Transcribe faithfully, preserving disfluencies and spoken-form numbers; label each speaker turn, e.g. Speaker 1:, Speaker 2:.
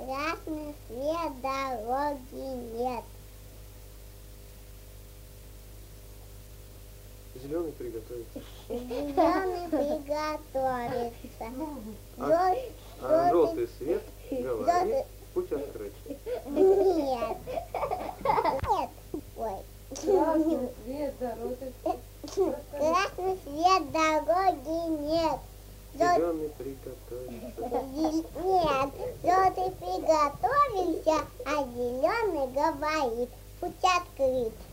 Speaker 1: Красный свет, дороги нет.
Speaker 2: Зеленый приготовится.
Speaker 1: Зеленый приготовится.
Speaker 2: А,
Speaker 1: Жел-
Speaker 2: а
Speaker 1: желтый-
Speaker 2: желтый свет говорит,
Speaker 1: желтый-
Speaker 2: путь открыт.
Speaker 1: Нет. Нет. Ой.
Speaker 3: Красный свет, дороги.
Speaker 1: Красный свет, дороги нет. Жел-
Speaker 2: Зеленый приготовится.
Speaker 1: Зел- Нет. Желтый приготовился, а зеленый говорит, путь открыт.